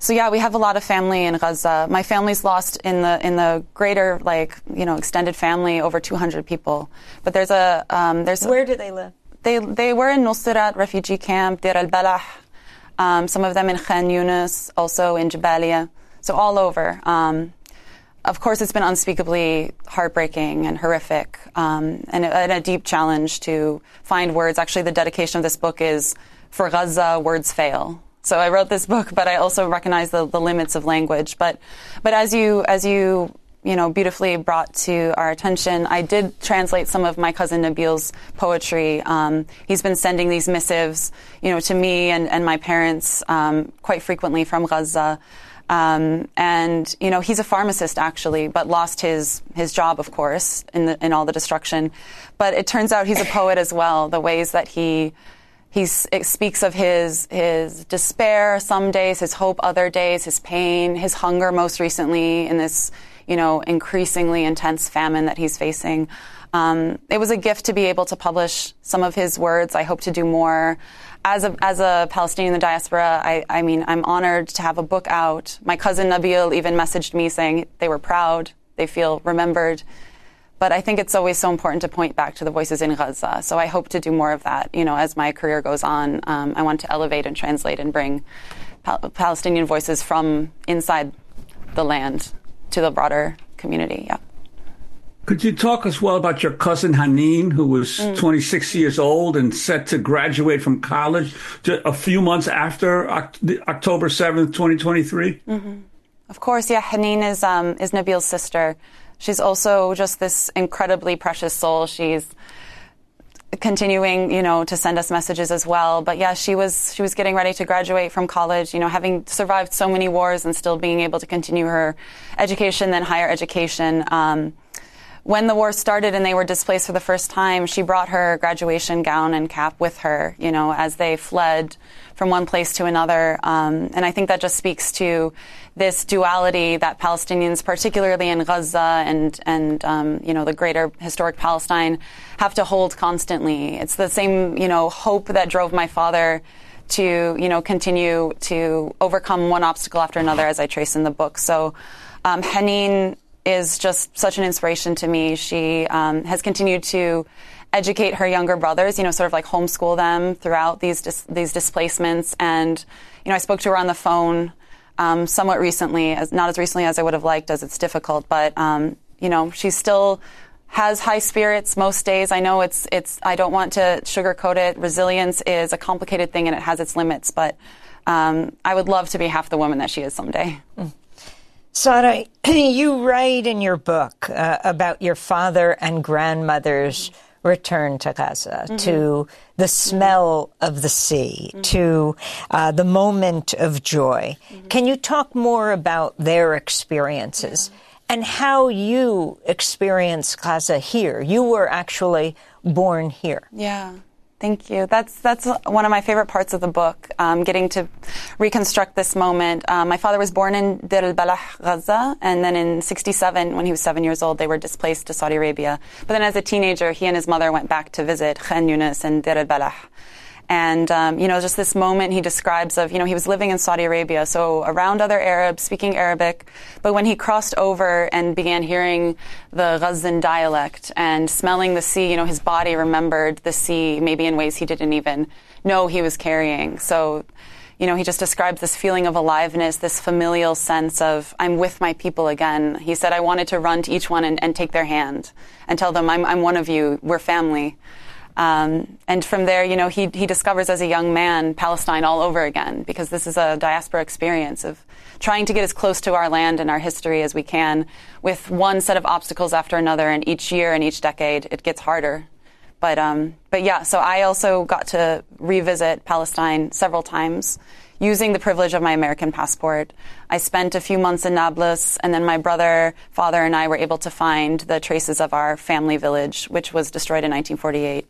So yeah, we have a lot of family in Gaza. My family's lost in the in the greater, like, you know, extended family, over two hundred people. But there's a um, there's where do they live? They they were in Nusrat refugee camp, Deir al-Balah. Um, some of them in Khan Yunis, also in Jabalia. So all over. Um, of course, it's been unspeakably heartbreaking and horrific, um, and, a, and a deep challenge to find words. Actually, the dedication of this book is "For Gaza, Words Fail." So I wrote this book, but I also recognize the, the limits of language. But, but as you, as you, you know, beautifully brought to our attention, I did translate some of my cousin Nabil's poetry. Um, he's been sending these missives, you know, to me and, and my parents, um, quite frequently from Gaza. Um, and, you know, he's a pharmacist actually, but lost his, his job, of course, in the, in all the destruction. But it turns out he's a poet as well. The ways that he, He speaks of his his despair some days, his hope other days, his pain, his hunger most recently in this, you know, increasingly intense famine that he's facing. Um, it was a gift to be able to publish some of his words. I hope to do more. As a as a Palestinian in the diaspora, I, I mean, I'm honored to have a book out. My cousin Nabil even messaged me saying they were proud, they feel remembered. But I think it's always so important to point back to the voices in Gaza. So I hope to do more of that. You know, as my career goes on, um, I want to elevate and translate and bring Pal- Palestinian voices from inside the land to the broader community. Yeah. Could you talk as well about your cousin Haneen, who was mm. twenty-six years old and set to graduate from college a few months after October seventh, twenty twenty-three? Mm-hmm. Of course, yeah. Haneen is um, is Nabil's sister. She's also just this incredibly precious soul. She's continuing, you know, to send us messages as well. But yeah, she was she was getting ready to graduate from college, you know, having survived so many wars and still being able to continue her education, then higher education. Um, when the war started and they were displaced for the first time, she brought her graduation gown and cap with her, you know, as they fled from one place to another. Um, and I think that just speaks to this duality that Palestinians, particularly in Gaza and, and um, you know, the greater historic Palestine, have to hold constantly. It's the same, you know, hope that drove my father to, you know, continue to overcome one obstacle after another, as I trace in the book. So um, Haneen is just such an inspiration to me. She um, has continued to educate her younger brothers, you know, sort of like homeschool them throughout these dis- these displacements. And, you know, I spoke to her on the phone um, somewhat recently, as not as recently as I would have liked, as it's difficult. But, um, you know, she still has high spirits most days. I know it's, it's, I don't want to sugarcoat it. Resilience is a complicated thing and it has its limits. But um, I would love to be half the woman that she is someday. Mm. Sara, you write in your book uh, about your father and grandmother's return to Gaza, mm-hmm. to the smell mm-hmm. of the sea, mm-hmm. to uh, the moment of joy. Mm-hmm. Can you talk more about their experiences yeah. and how you experience Gaza here? You were actually born here. Yeah. Thank you. That's that's one of my favorite parts of the book, um, getting to reconstruct this moment. Um, my father was born in Deir al-Balah, Gaza, and then in sixty-seven, when he was seven years old, they were displaced to Saudi Arabia. But then as a teenager, he and his mother went back to visit Khan Yunis and Deir al-Balah. And, um, you know, just this moment he describes of, you know, he was living in Saudi Arabia, so around other Arabs, speaking Arabic. But when he crossed over and began hearing the Ghazan dialect and smelling the sea, you know, his body remembered the sea, maybe in ways he didn't even know he was carrying. So, you know, he just describes this feeling of aliveness, this familial sense of, I'm with my people again. He said, I wanted to run to each one and, and take their hand and tell them, I'm, I'm one of you, we're family. Um, and from there, you know, he he discovers as a young man Palestine all over again, because this is a diaspora experience of trying to get as close to our land and our history as we can, with one set of obstacles after another, and each year and each decade it gets harder. But um, but yeah, so I also got to revisit Palestine several times, using the privilege of my American passport. I spent a few months in Nablus, and then my brother, father, and I were able to find the traces of our family village, which was destroyed in nineteen forty-eight.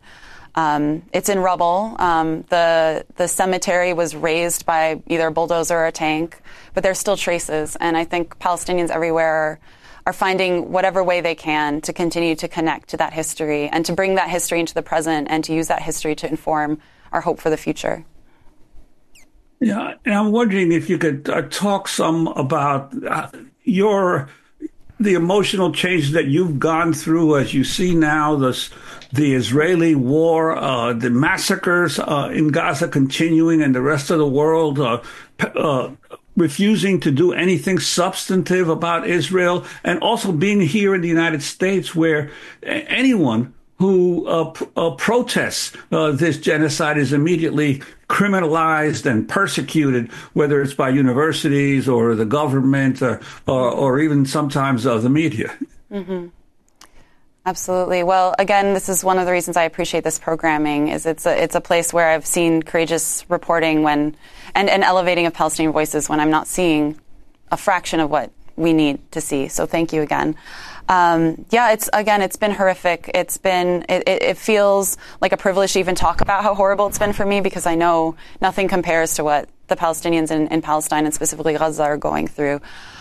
Um, it's in rubble. Um, the the cemetery was razed by either a bulldozer or a tank, but there's still traces, and I think Palestinians everywhere are, are finding whatever way they can to continue to connect to that history and to bring that history into the present and to use that history to inform our hope for the future. Yeah, and I'm wondering if you could uh, talk some about uh, your the emotional change that you've gone through as you see now this the Israeli war, uh, the massacres uh, in Gaza continuing, and the rest of the world uh, uh, refusing to do anything substantive about Israel, and also being here in the United States, where anyone who uh, pr- uh, protests uh, this genocide is immediately criminalized and persecuted, whether it's by universities or the government or, or, or even sometimes uh, the media. Mm-hmm. Absolutely. Well, again, this is one of the reasons I appreciate this programming. Is it's a it's a place where I've seen courageous reporting when and, and elevating of Palestinian voices when I'm not seeing a fraction of what we need to see. So thank you again. Um, yeah, it's again, it's been horrific. It's been it, it feels like a privilege to even talk about how horrible it's been for me, because I know nothing compares to what the Palestinians in, in Palestine and specifically Gaza are going through.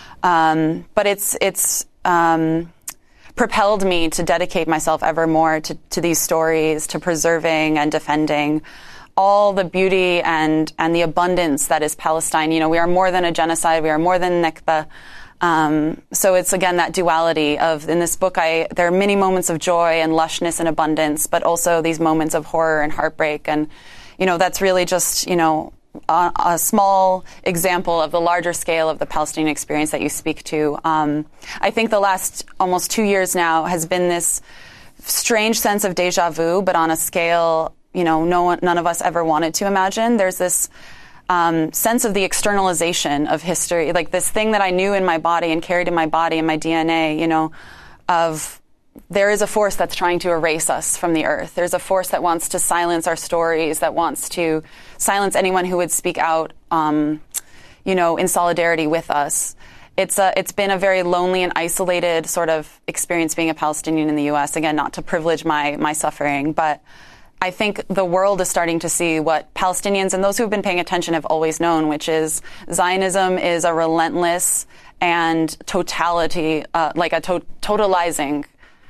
Um, but it's it's. Um, propelled me to dedicate myself ever more to, to these stories, to preserving and defending all the beauty and, and the abundance that is Palestine. You know, we are more than a genocide. We are more than Nakba. Um, so it's, again, that duality of, in this book, I there are many moments of joy and lushness and abundance, but also these moments of horror and heartbreak. And, you know, that's really just, you know, A, a small example of the larger scale of the Palestinian experience that you speak to. Um, I think the last almost two years now has been this strange sense of deja vu, but on a scale, you know, no one, none of us ever wanted to imagine. There's this um, sense of the externalization of history, like this thing that I knew in my body and carried in my body and my D N A, you know, of there is a force that's trying to erase us from the earth. There's a force that wants to silence our stories, that wants to silence anyone who would speak out, um, you know, in solidarity with us. It's a, it's been a very lonely and isolated sort of experience being a Palestinian in the U S. Again, not to privilege my my suffering, but I think the world is starting to see what Palestinians and those who have been paying attention have always known, which is Zionism is a relentless and totality, uh, like a to- totalizing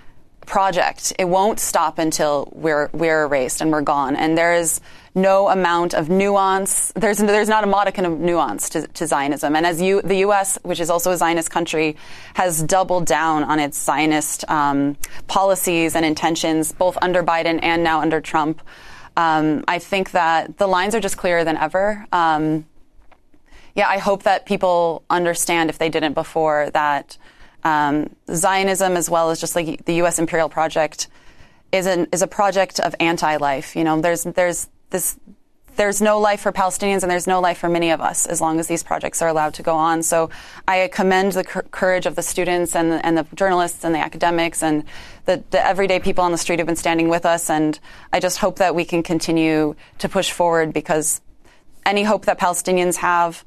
project. It won't stop until we're we're erased and we're gone. And there is no amount of nuance. There's there's not a modicum of nuance to, to Zionism. And as you, the U S, which is also a Zionist country, has doubled down on its Zionist um, policies and intentions, both under Biden and now under Trump, um, I think that the lines are just clearer than ever. Um, yeah, I hope that people understand, if they didn't before, that Um, Zionism, as well as just like the U S imperial project, is an is a project of anti-life. You know, there's there's this there's no life for Palestinians, and there's no life for many of us as long as these projects are allowed to go on. So I commend the c- courage of the students and the, and the journalists and the academics and the, the everyday people on the street who've been standing with us. And I just hope that we can continue to push forward, because any hope that Palestinians have,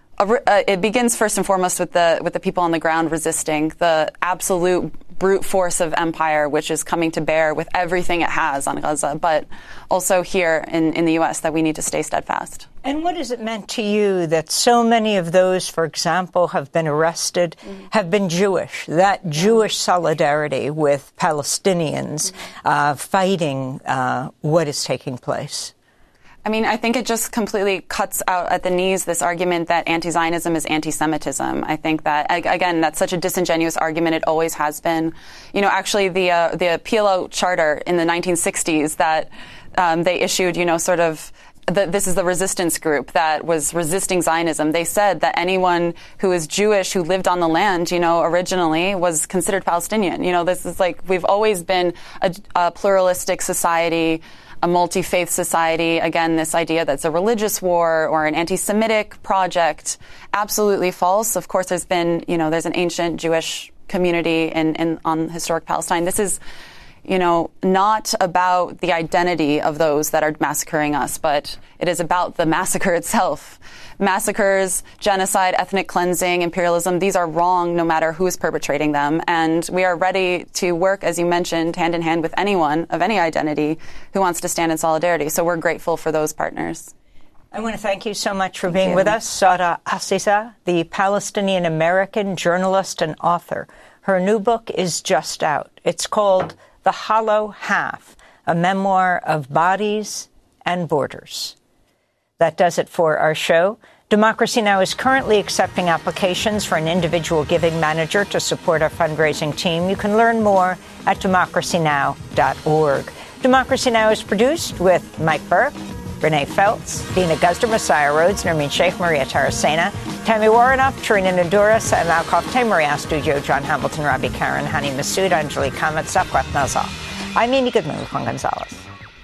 Uh, it begins first and foremost with the with the people on the ground resisting the absolute brute force of empire, which is coming to bear with everything it has on Gaza, but also here in, in the U S, that we need to stay steadfast. And what has it meant to you that so many of those, for example, have been arrested, mm-hmm. have been Jewish, that Jewish solidarity with Palestinians uh, fighting uh, what is taking place? I mean, I think it just completely cuts out at the knees this argument that anti-Zionism is anti-Semitism. I think that, again, that's such a disingenuous argument. It always has been. You know, actually, the uh, the P L O charter in the nineteen sixties that um, they issued, you know, sort of, the, this is the resistance group that was resisting Zionism. They said that anyone who is Jewish who lived on the land, you know, originally was considered Palestinian. You know, this is like, we've always been a, a pluralistic society, a multi-faith society. Again, this idea that it's a religious war or an anti-Semitic project, absolutely false. Of course, there's been, you know, there's an ancient Jewish community in, in on historic Palestine. This is, you know, not about the identity of those that are massacring us, but it is about the massacre itself. Massacres, genocide, ethnic cleansing, imperialism, these are wrong no matter who is perpetrating them. And we are ready to work, as you mentioned, hand in hand with anyone of any identity who wants to stand in solidarity. So we're grateful for those partners. I want to thank you so much for being with us, Sara Aziza, the Palestinian-American journalist and author. Her new book is just out. It's called The Hollow Half, a memoir of bodies and borders. That does it for our show. Democracy Now! Is currently accepting applications for an individual giving manager to support our fundraising team. You can learn more at democracy now dot org. Democracy Now! Is produced with Mike Burke, Renee Feltz, Dina Guzder, Messiah Rhodes, Nermeen Sheikh, Maria Taracena, Tammy Warrenoff, Trina Naduras, and Malkoff Maria Studio, John Hamilton, Robbie Karen, Hani Masood, Anjali Kamat, Sakwat Nazal. I'm Amy Goodman with Juan Gonzalez.